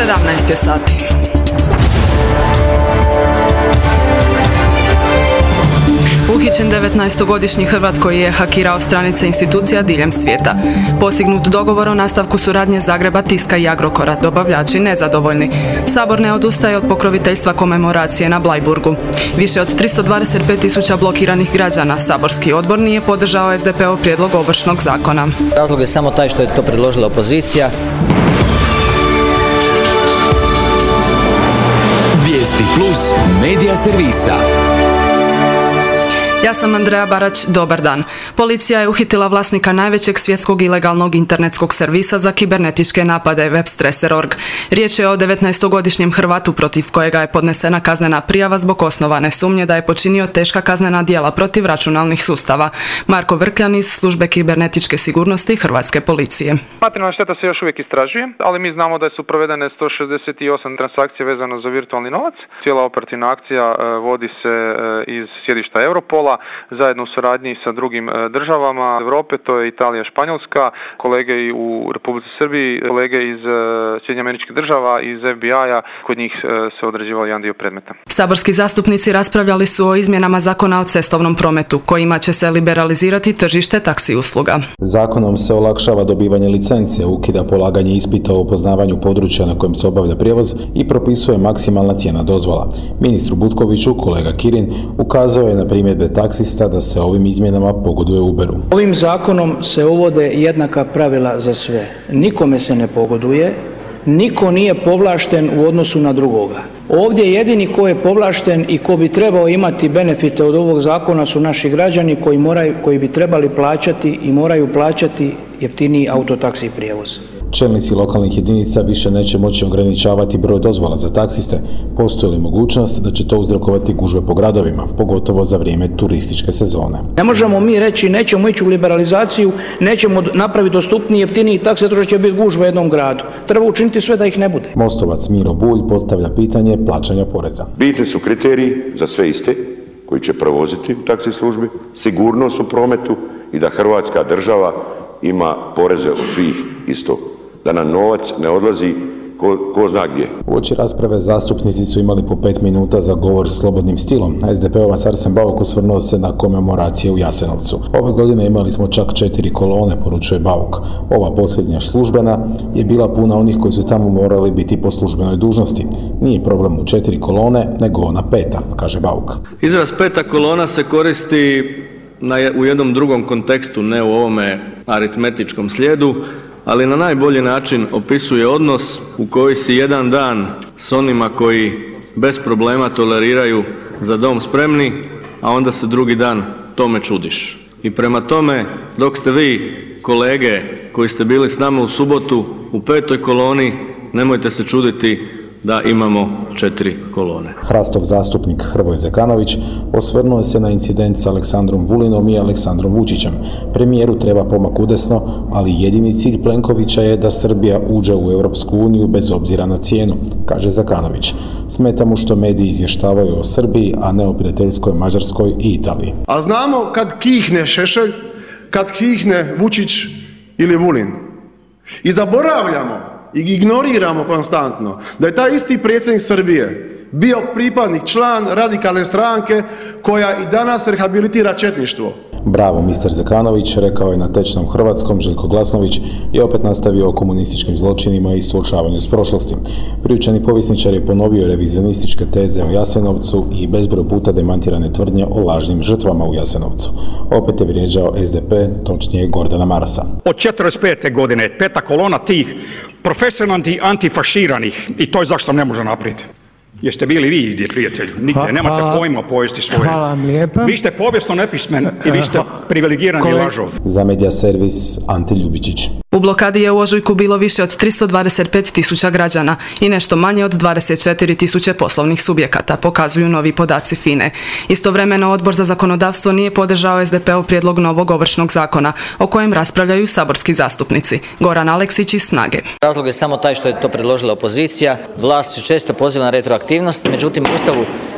17 je sati. Uhićen 19-godišnji Hrvat koji je hakirao stranice institucija diljem svijeta. Postignut dogovor o nastavku suradnje Zagreba, Tiska i Agrokora, dobavljači nezadovoljni. Sabor ne odustaje od pokroviteljstva komemoracije na Bleiburgu. Više od 325.000 blokiranih građana saborski odbor nije podržao SDP-ov prijedlog Ovršnog zakona. Razlog je samo taj što je to predložila opozicija. Vijesti Plus medija servisa. Ja sam Andreja Barać, dobar dan. Policija je uhitila vlasnika najvećeg svjetskog ilegalnog internetskog servisa za kibernetičke napade Webstresser.org. Riječ je o 19-godišnjem Hrvatu protiv kojega je podnesena kaznena prijava zbog osnovane sumnje da je počinio teška kaznena djela protiv računalnih sustava. Marko Vrkljan iz službe kibernetičke sigurnosti Hrvatske policije. Materijalna šteta se još uvijek istražuje, ali mi znamo da su provedene 168 transakcije vezano za virtualni novac. Cijela operativna akcija vodi se iz sjedišta Europola, zajedno u suradnji sa drugim državama Europe, to je Italija, Španjolska, kolege i u Republici Srbiji, kolege iz Sjedinjenih Američkih Država, iz FBI-a, kod njih se odrađivao jedan dio predmeta. Saborski zastupnici raspravljali su o izmjenama zakona o cestovnom prometu, kojima će se liberalizirati tržište taksi usluga. Zakonom se olakšava dobivanje licence, ukida polaganje ispita o poznavanju područja na kojem se obavlja prijevoz i propisuje maksimalna cijena dozvola. Ministru Butkoviću kolega Kirin ukazao je na primjedbe taksista da se ovim izmjenama pogoduje Uberu. Ovim zakonom se uvode jednaka pravila za sve. Nikome se ne pogoduje, niko nije povlašten u odnosu na drugoga. Ovdje jedini ko je povlašten i ko bi trebao imati benefite od ovog zakona su naši građani koji bi trebali plaćati i moraju plaćati jeftiniji autotaksi prijevoz. Čelnici lokalnih jedinica više neće moći ograničavati broj dozvola za taksiste. Postoji li mogućnost da će to uzrokovati gužve po gradovima, pogotovo za vrijeme turističke sezone? Ne možemo mi reći nećemo ići u liberalizaciju, nećemo napraviti dostupniji jeftiniji taksi, zato što će biti gužva u jednom gradu. Treba učiniti sve da ih ne bude. Mostovac Miro Bulj postavlja pitanje plaćanja poreza. Bitni su kriteriji za sve iste koji će prevoziti u taksi službi, sigurnost u prometu i da Hrvatska država ima poreze od svih isto. Da nam novac ne odlazi ko zna gdje. Uoči rasprave zastupnici su imali po 5 minuta za govor slobodnim stilom. SDP-ovac Arsen Bauk osvrnuo se na komemoracije u Jasenovcu. Ove godine imali smo čak 4 kolone, poručuje Bauk. Ova posljednja službena je bila puna onih koji su tamo morali biti po službenoj dužnosti. Nije problem u 4 kolone, nego ona 5, kaže Bauk. Izraz 5. kolona se koristi u jednom drugom kontekstu, ne u ovome aritmetičkom slijedu, ali na najbolji način opisuje odnos u koji si jedan dan s onima koji bez problema toleriraju za dom spremni, a onda se drugi dan tome čudiš. I prema tome, dok ste vi, kolege koji ste bili s nama u subotu u 5. koloni, nemojte se čuditi da imamo 4 kolone. Hrastov zastupnik Hrvoje Zekanović osvrnuo se na incident s Aleksandrom Vulinom i Aleksandrom Vučićem. Premijeru treba pomak udesno, ali jedini cilj Plenkovića je da Srbija uđe u Europsku uniju bez obzira na cijenu, kaže Zekanović. Smeta mu što mediji izvještavaju o Srbiji, a ne o prijateljskoj Mađarskoj i Italiji. A znamo kad kihne Šešelj, kad kihne Vučić ili Vulin. I zaboravljamo i ignoriramo konstantno da je taj isti predsjednik Srbije bio pripadnik, član radikalne stranke koja i danas rehabilitira četništvo. Bravo, mister Zekanović, rekao je na tečnom hrvatskom. Željko Glasnović je opet nastavio o komunističkim zločinima i suočavanju s prošlosti. Priučeni povjesničar je ponovio revizionističke teze o Jasenovcu i bezbroj puta demantirane tvrdnje o lažnim žrtvama u Jasenovcu. Opet je vrijeđao SDP, točnije Gordana Marasa. Od 45. godine 5. kolona tih profesionalnih antifaširanih i to je zašto ne može naprijed. Jeste bili vi gdje, prijatelji? Nigdje, nemate pojma o povijesti svoje. Hvala vam lijepa. Vi ste povijesno nepismen i vi ste privilegirani lažov. Za Medija servis Ante Ljubičić. U blokadi je u ožujku bilo više od 325.000 građana i nešto manje od 24.000 poslovnih subjekata, pokazuju novi podaci FINE. Istovremeno Odbor za zakonodavstvo nije podržao SDP-ov prijedlog novog Ovršnog zakona, o kojem raspravljaju saborski zastupnici. Goran Aleksić iz Snage. Razlog je samo taj što je to predložila opozicija. Vlast se često poziva na retroaktivnost, međutim u Ustavu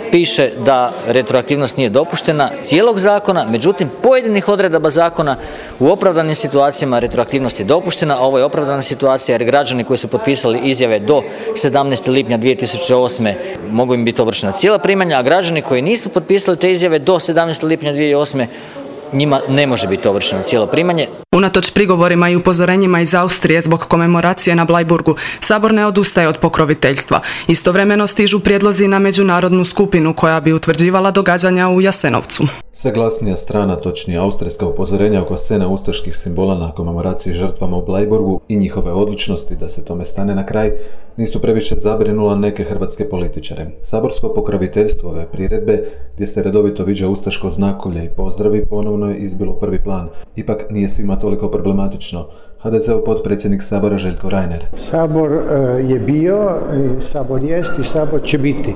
piše da retroaktivnost nije dopuštena cijelog zakona, međutim pojedinih odredaba zakona u opravdanim situacijama retroaktivnost je dopuštena, a ovo je opravdana situacija jer građani koji su potpisali izjave do 17. lipnja 2008. mogu im biti ovršena cijela primanja, a građani koji nisu potpisali te izjave do 17. lipnja 2008. njima ne može biti ovršeno cijelo primanje. Unatoč prigovorima i upozorenjima iz Austrije zbog komemoracije na Blajburgu, Sabor ne odustaje od pokroviteljstva. Istovremeno stižu prijedlozi na međunarodnu skupinu koja bi utvrđivala događanja u Jasenovcu. Sve glasnija strana, točnije austrijska upozorenja oko scene ustaških simbola na komemoraciji žrtvama u Blajburgu i njihove odlučnosti da se tome stane na kraj, nisu previše zabrinula neke hrvatske političare. Saborsko pokroviteljstvo ove priredbe, gdje se redovito viđa ustaško znakovlje i pozdravi, ponovno je izbilo prvi plan. Ipak nije svima toliko problematično. HDZ-ov potpredsjednik Sabora Željko Reiner. Sabor je bio, Sabor jest i Sabor će biti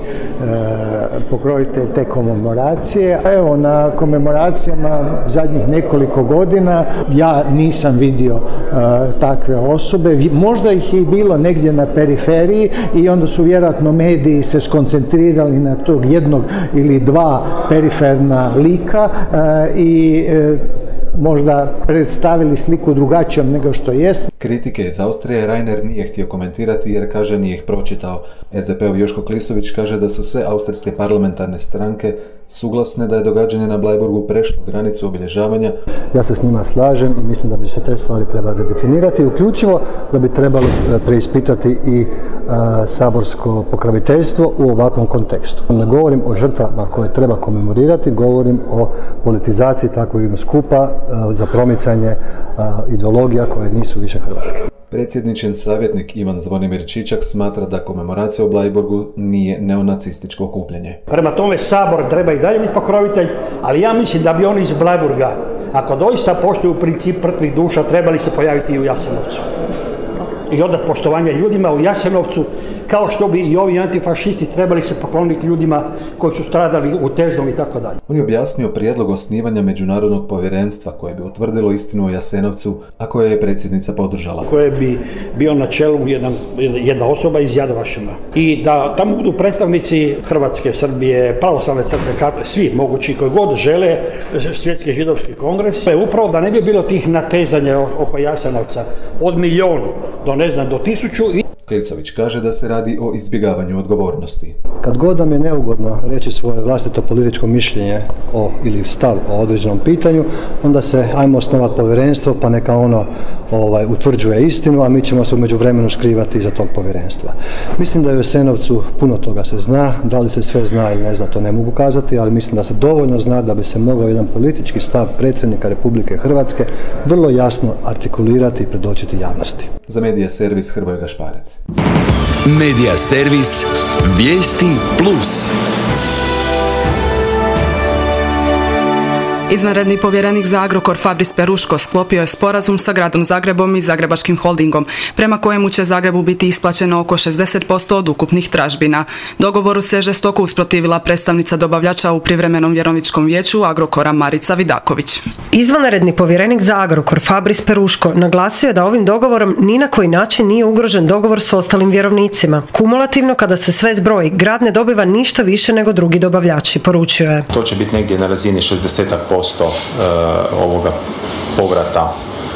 pokrovitelj te komemoracije. Evo, na komemoracijama zadnjih nekoliko godina ja nisam vidio takve osobe. Možda ih je i bilo negdje na periferiji i onda su vjerojatno mediji se skoncentrirali na tog jednog ili dva periferna lika i možda predstavili sliku drugačijom nego što jest. Kritike iz Austrije Reiner nije htio komentirati jer kaže nije ih pročitao. SDP-ov Joško Klisović kaže da su sve austrijske parlamentarne stranke suglasne da je događanje na Blajburgu prešlo granicu obilježavanja. Ja se s njima slažem i mislim da bi se te stvari trebali redefinirati, uključivo da bi trebalo preispitati i saborsko pokroviteljstvo u ovakvom kontekstu. Ne govorim o žrtvama koje treba komemorirati, govorim o politizaciji takvog jednog skupa za promicanje ideologija koje nisu više hrvatske. Predsjedničin savjetnik Ivan Zvonimir Čičak smatra da komemoracija u Blajburgu nije neonacističko okupljanje. Prema tome Sabor treba i dalje biti pokrovitelj, ali ja mislim da bi oni iz Blajburga, ako doista poštuju princip mrtvih duša, trebali se pojaviti i u Jasenovcu. I odati poštovanje ljudima u Jasenovcu, kao što bi i ovi antifašisti trebali se pokloniti ljudima koji su stradali u Težnom i tako dalje. On je objasnio prijedlog osnivanja međunarodnog povjerenstva koje bi utvrdilo istinu o Jasenovcu, a koje je predsjednica podržala. Koje bi bio na čelu jedna osoba iz Yad Vashema. I da tamo budu predstavnici Hrvatske, Srbije, pravoslavne crkve, svi mogući koji god žele, Svjetski židovski kongres. Upravo da ne bi bilo tih natezanja oko Jasenovca od 1.000.000 do do 1000. Klisović kaže da se radi o izbjegavanju odgovornosti. Kad god nam je neugodno reći svoje vlastito političko mišljenje ili stav o određenom pitanju, onda se ajmo osnovati povjerenstvo pa neka ono utvrđuje istinu, a mi ćemo se u međuvremenu skrivati iza tog povjerenstva. Mislim da u Jasenovcu puno toga se zna, da li se sve zna ili ne zna, to ne mogu kazati, ali mislim da se dovoljno zna da bi se mogao jedan politički stav predsjednika Republike Hrvatske vrlo jasno artikulirati i predočiti javnosti. Za Medija servis Hrvoje Gašparec. Medija servis Vijesti Plus. Izvanredni povjerenik za Agrokor Fabris Peruško sklopio je sporazum sa gradom Zagrebom i Zagrebačkim holdingom, prema kojemu će Zagrebu biti isplaćeno oko 60% od ukupnih tražbina. Dogovoru se žestoko usprotivila predstavnica dobavljača u privremenom vjerovničkom vijeću Agrokora Marica Vidaković. Izvanredni povjerenik za Agrokor Fabris Peruško naglasio je da ovim dogovorom ni na koji način nije ugrožen dogovor s ostalim vjerovnicima. Kumulativno, kada se sve zbroji, grad ne dobiva ništa više nego drugi dobavljači, poručio je. To će biti negdje na razini 60% ovoga povrata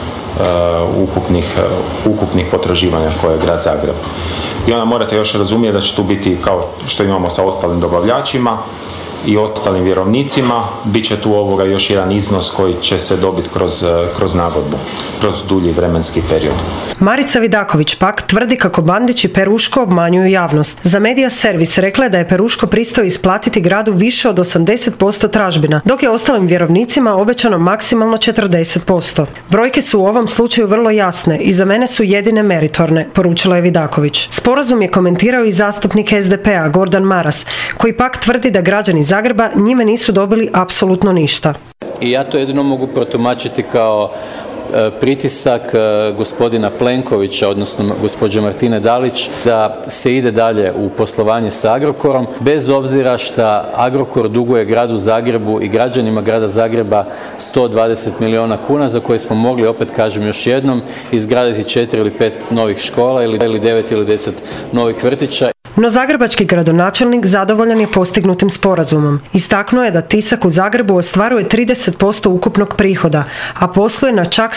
ukupnih potraživanja koje je grad Zagreb. I onda morate još razumjeti da će tu biti kao što imamo sa ostalim dobavljačima i ostalim vjerovnicima, bit će tu još jedan iznos koji će se dobiti kroz nagodbu, kroz dulji vremenski period. Marica Vidaković pak tvrdi kako Bandić i Peruško obmanjuju javnost. Za Medija servis rekla je da je Peruško pristao isplatiti gradu više od 80% tražbina, dok je ostalim vjerovnicima obećano maksimalno 40%. Brojke su u ovom slučaju vrlo jasne i za mene su jedine meritorne, poručila je Vidaković. Sporazum je komentirao i zastupnik SDP-a Gordan Maras, koji pak tvrdi da građani Zagreba njime nisu dobili apsolutno ništa. I ja to jedino mogu protumačiti kao pritisak gospodina Plenkovića, odnosno gospođe Martine Dalić, da se ide dalje u poslovanje sa Agrokorom, bez obzira što Agrokor duguje gradu Zagrebu i građanima grada Zagreba 120 milijuna kuna, za koje smo mogli, opet kažem još jednom, izgraditi 4 ili 5 novih škola ili 9 ili 10 novih vrtića. No zagrebački gradonačelnik zadovoljan je postignutim sporazumom. Istaknuo je da Tisak u Zagrebu ostvaruje 30% ukupnog prihoda, a posluje na čak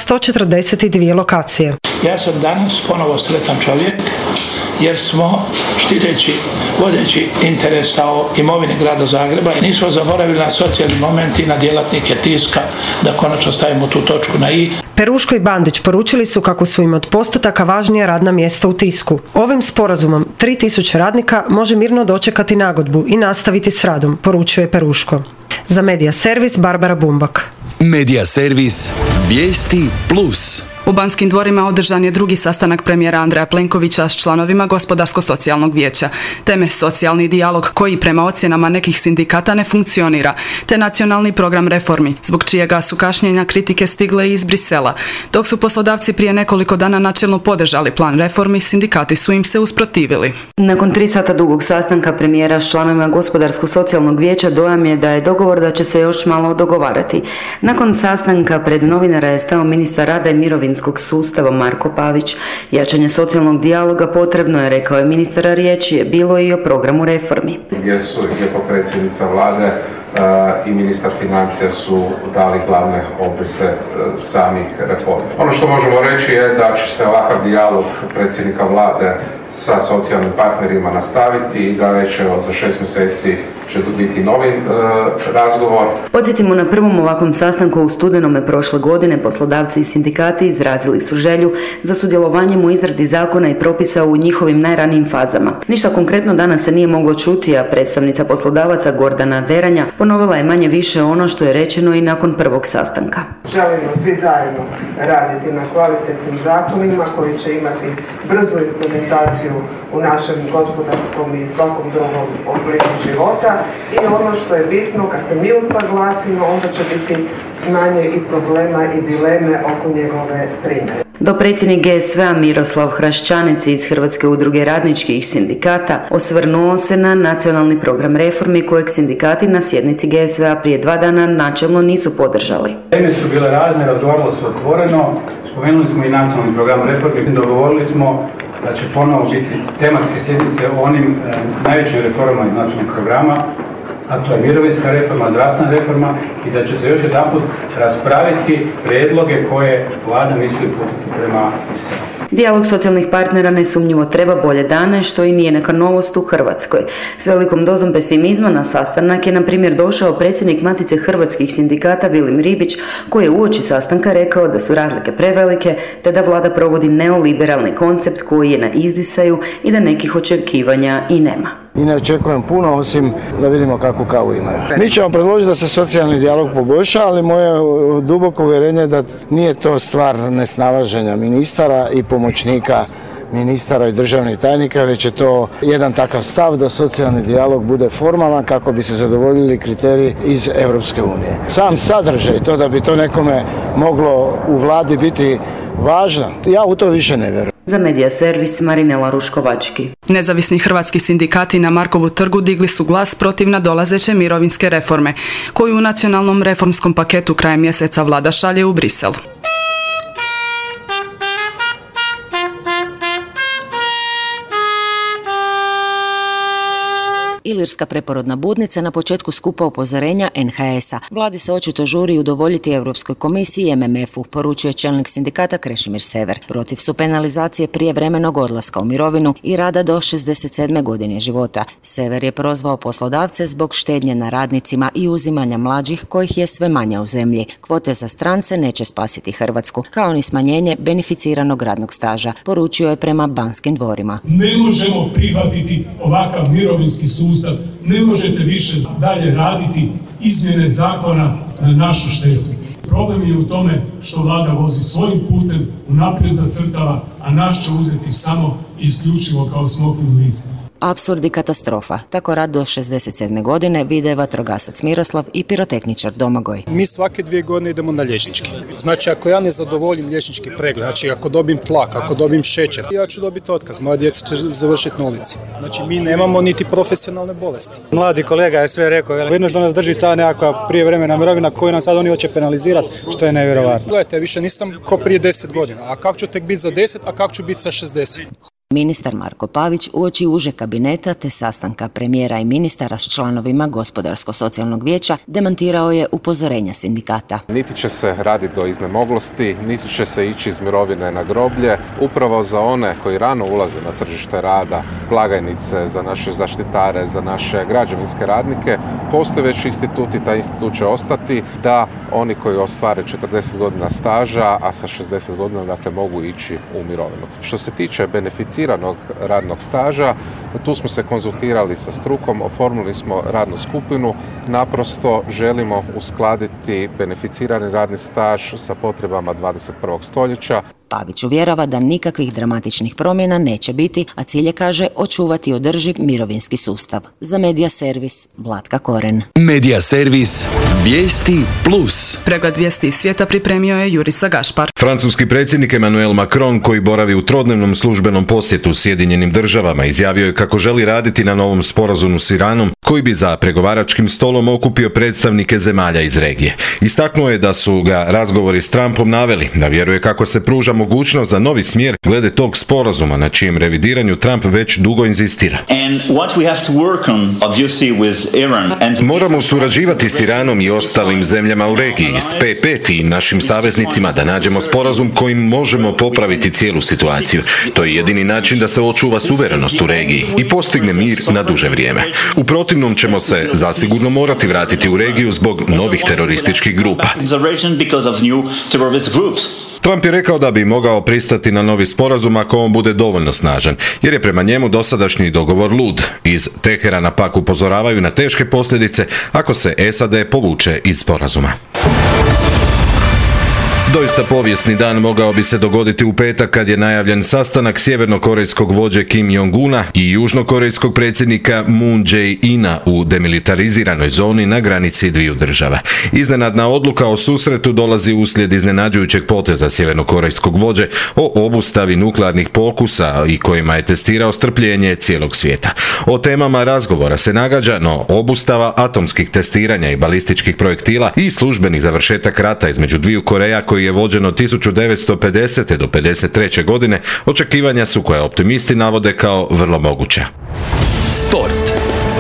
142 lokacije. Ja sam danas ponovo sretan čovjek jer smo štiteći, vodeći interesa o imovini grada Zagreba, nismo zaboravili na socijalni moment i na djelatnike Tiska da konačno stavimo tu točku na i. Peruško i Bandić poručili su kako su im od postotaka važnija radna mjesta u Tisku. Ovim sporazumom 3000 radnika može mirno dočekati nagodbu i nastaviti s radom, poručuje Peruško. Za Medija servis Barbara Bumbak. Medija servis Vijesti Plus. U Banskim dvorima održan je drugi sastanak premijera Andreja Plenkovića s članovima Gospodarsko-socijalnog vijeća. Teme socijalni dijalog koji prema ocjenama nekih sindikata ne funkcionira, te nacionalni program reformi, zbog čijega su kašnjenja kritike stigle iz Brisela. Dok su poslodavci prije nekoliko dana načelno podržali plan reformi, sindikati su im se usprotivili. Nakon 3 sata dugog sastanka premijera s članovima Gospodarsko-socijalnog vijeća dojam je da je dogovor da će se još malo dogovarati. Nakon sastanka pred novinara je stao ministar rada i mirovinskog sustava Marko Pavić. Jačanje socijalnog dijaloga potrebno je, rekao je ministar, a riječ je bilo i o programu reformi. Gdje je potpredsjednica vlade i ministar financija su dali glavne opise samih reformi. Ono što možemo reći je da će se ovakav dijalog predsjednika vlade sa socijalnim partnerima nastaviti i da već za 6 mjeseci će biti novi razgovor. Podsjetimo, na prvom ovakvom sastanku u studenome prošle godine poslodavci i sindikati izrazili su želju za sudjelovanjem u izradi zakona i propisa u njihovim najranijim fazama. Ništa konkretno danas se nije moglo čuti, a predstavnica poslodavaca Gordana Deranja ponovila je manje više ono što je rečeno i nakon prvog sastanka. Želimo svi zajedno raditi na kvalitetnim zakonima koji će imati brzu implementaciju u našem gospodarskom i svakom drugom obliku života. I ono što je bitno, kad se mi usaglasimo, onda će biti manje i problema i dileme oko njegove primjene. Dopredsjednik GSV-a Miroslav Hraščanec iz Hrvatske udruge radničkih sindikata osvrnuo se na nacionalni program reformi kojeg sindikati na sjednici GSV-a prije 2 dana načelno nisu podržali. Teme su bile razne, razgovaralo se otvoreno, spomenuli smo i nacionalni program reformi, dogovorili smo da će ponovo biti tematske sjednice o onim najvećim reformama iz nacionalnog programa, a to je mirovinska reforma, zdravstvena reforma, i da će se još jedanput raspraviti prijedloge koje vlada misli uputiti prema Briselu. Dijalog socijalnih partnera nesumnjivo treba bolje dane, što i nije neka novost u Hrvatskoj. S velikom dozom pesimizma na sastanak je, na primjer, došao predsjednik Matice hrvatskih sindikata Vilim Ribić, koji je uoči sastanka rekao da su razlike prevelike, te da vlada provodi neoliberalni koncept koji je na izdisaju i da nekih očekivanja i nema. I ne očekujem puno, osim da vidimo kakvu kavu imaju. Mi ćemo predložiti da se socijalni dijalog poboljša, ali moje duboko uvjerenje je da nije to stvar nesnalaženja ministara i pomoćnika ministara i državnih tajnika, već je to jedan takav stav da socijalni dijalog bude formalan kako bi se zadovoljili kriteriji iz Europske unije. Sam sadržaj, to da bi to nekome moglo u vladi biti važno, ja u to više ne vjerujem. Za Medija servis Marinela Ruškovački. Nezavisni hrvatski sindikati na Markovu trgu digli su glas protiv nadolazeće mirovinske reforme, koju u nacionalnom reformskom paketu krajem mjeseca vlada šalje u Brisel. Ilirska preporodna budnica na početku skupa upozorenja NHS-a. Vladi se očito žuri udovoljiti Europskoj komisiji i MMF-u, poručuje čelnik sindikata Krešimir Sever. Protiv su penalizacije prijevremenog odlaska u mirovinu i rada do 67. godine života. Sever je prozvao poslodavce zbog štednje na radnicima i uzimanja mlađih, kojih je sve manje u zemlji. Kvote za strance neće spasiti Hrvatsku, kao ni smanjenje beneficiranog radnog staža, poručio je prema Banskim dvorima. Ne možemo prihvatiti ovakav mirovinski sustav. Ne možete više dalje raditi izmjene zakona na našu štetu. Problem je u tome što vlada vozi svojim putem, unaprijed zacrtava, a naš će uzeti samo i isključivo kao smokvin list. Apsurd i katastrofa. Tako rad do 67. godine vide vatrogasac Miroslav i pirotehničar Domagoj. Mi svake 2 godine idemo na liječnički. Znači, ako ja ne zadovoljim liječnički pregled, znači ako dobijem tlak, ako dobijem šećer, ja ću dobiti otkaz. Moja djeca će završiti na ulici. Znači, mi nemamo niti profesionalne bolesti. Mladi kolega je sve rekao. Vidno što nas drži ta nekakva prijevremena mirovina koju nam sad oni hoće penalizirati, što je nevjerovatno. Gledajte, više nisam ko prije 10 godina. A kako ću tek biti za 10, a kako ću biti sa 60? Ministar Marko Pavić uoči užeg kabineta te sastanka premijera i ministara s članovima Gospodarsko-socijalnog vijeća demantirao je upozorenja sindikata. Niti će se raditi do iznemoglosti, niti će se ići iz mirovine na groblje. Upravo za one koji rano ulaze na tržište rada, blagajnice, za naše zaštitare, za naše građevinske radnike, postoje već instituti, taj institut će ostati da oni koji ostvare 40 godina staža, a sa 60 godina dakle mogu ići u mirovinu. Što se tiče beneficiranog radnog staža, tu smo se konzultirali sa strukom, oformili smo radnu skupinu, naprosto želimo uskladiti beneficirani radni staž sa potrebama 21. stoljeća. Pavić uvjerava da nikakvih dramatičnih promjena neće biti, a cilj je, kaže, očuvati održiv mirovinski sustav. Za Medija servis Vlatka Koren. Medija servis Vijesti Plus. Pregled vijesti iz svijeta pripremio je Jurica Gašpar. Francuski predsjednik Emmanuel Macron, koji boravi u trodnevnom službenom posjetu Sjedinjenim državama, izjavio je kako želi raditi na novom sporazumu s Iranom, koji bi za pregovaračkim stolom okupio predstavnike zemalja iz regije. Istaknuo je da su ga razgovori s Trumpom naveli, da vjeruje kako se pruža mogućnost za novi smjer glede tog sporazuma, na čijem revidiranju Trump već dugo inzistira. Moramo surađivati s Iranom i ostalim zemljama u regiji, s P5 i našim saveznicima, da nađemo sporazum kojim možemo popraviti cijelu situaciju. To je jedini način da se očuva suverenost u regiji i postigne mir na duže vrijeme. U protivnom ćemo se zasigurno morati vratiti u regiju zbog novih terorističkih grupa. Trump je rekao da bi mogao pristati na novi sporazum ako on bude dovoljno snažan, jer je prema njemu dosadašnji dogovor lud. Iz Teherana pak upozoravaju na teške posljedice ako se SAD povuče iz sporazuma. Doista povijesni dan mogao bi se dogoditi u petak kad je najavljen sastanak sjevernokorejskog vođe Kim Jong-una i južnokorejskog predsjednika Moon Jae-ina u demilitariziranoj zoni na granici dviju država. Iznenadna odluka o susretu dolazi uslijed iznenađujućeg poteza sjevernokorejskog vođe o obustavi nuklearnih pokusa i kojima je testirao strpljenje cijelog svijeta. O temama razgovora se nagađa, no obustava atomskih testiranja i balističkih projektila i službeni završetak rata između dviju Koreja koji je vođen od 1950. do 1953. godine, očekivanja su koje optimisti navode kao vrlo moguća. Sport.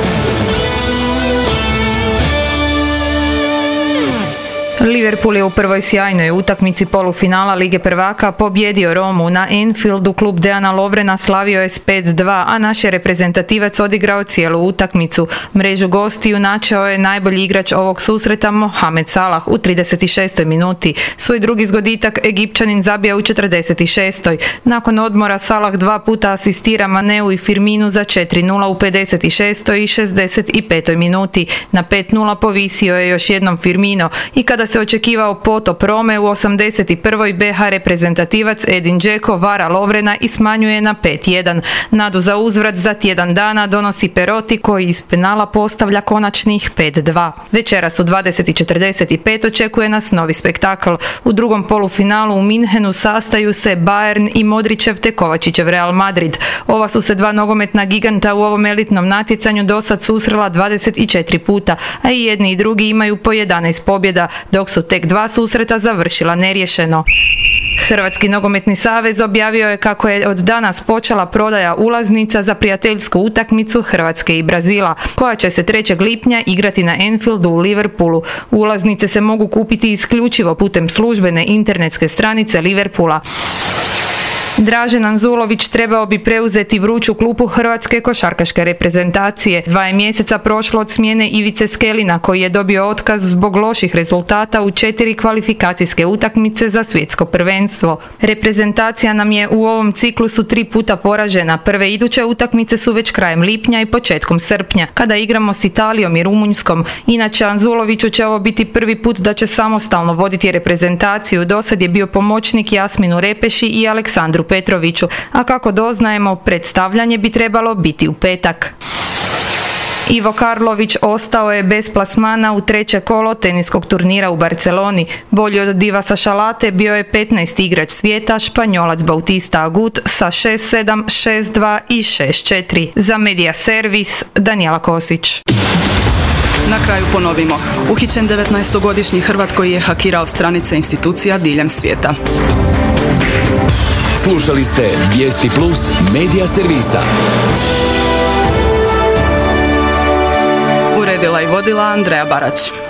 Liverpool je u prvoj sjajnoj utakmici polufinala Lige prvaka pobjedio Romu na Anfieldu. Klub Deana Lovrena slavio je s 5-2, a naš je reprezentativac odigrao cijelu utakmicu. Mrežu gostiju načeo je najbolji igrač ovog susreta Mohamed Salah u 36. minuti. Svoj drugi zgoditak Egipćanin zabija u 46. Nakon odmora Salah dva puta asistira Maneu i Firminu za 4-0 u 56. i 65. minuti. Na 5-0 povisio je još jednom Firmino i kada se očekivao potop Rome u 81. BH reprezentativac Edin Dzeko vara Lovrena i smanjuje na 5-1. Nadu za uzvrat za tjedan dana donosi Perotti koji iz penala postavlja konačnih 5-2. Večeras u 20:45 očekuje nas novi spektakl. U drugom polufinalu u Minhenu sastaju se Bayern i Modrićev te Kovačićev Real Madrid. Ova su se dva nogometna giganta u ovom elitnom natjecanju dosad susrela 24 puta, a i jedni i drugi imaju po 11 pobjeda, dok su tek dva susreta završila neriješeno. Hrvatski nogometni savez objavio je kako je od danas počela prodaja ulaznica za prijateljsku utakmicu Hrvatske i Brazila, koja će se 3. lipnja igrati na Anfieldu u Liverpoolu. Ulaznice se mogu kupiti isključivo putem službene internetske stranice Liverpoola. Dražen Anzulović trebao bi preuzeti vruću klupu hrvatske košarkaške reprezentacije. 2 je mjeseca prošlo od smjene Ivice Skelina, koji je dobio otkaz zbog loših rezultata u 4 kvalifikacijske utakmice za svjetsko prvenstvo. Reprezentacija nam je u ovom ciklusu 3 puta poražena. Prve iduće utakmice su već krajem lipnja i početkom srpnja, kada igramo s Italijom i Rumunjskom. Inače, Anzuloviću će ovo biti prvi put da će samostalno voditi reprezentaciju. Dosad je bio pomoćnik Jasminu Repeši i Aleksandru Petroviću, a kako doznajemo, predstavljanje bi trebalo biti u petak. Ivo Karlović ostao je bez plasmana u 3. kolo teniskog turnira u Barceloni. Bolji od Divasa Šalate bio je 15. igrač svijeta, Španjolac Bautista Agut sa 6-7, 6-2 i 6-4. Za Medija servis Danijela Kosić. Na kraju ponovimo. Uhićen 19-godišnji Hrvat koji je hakirao stranice institucija diljem svijeta. Slušali ste Vijesti Plus medija servisa. Uredila i vodila Andreja Barać.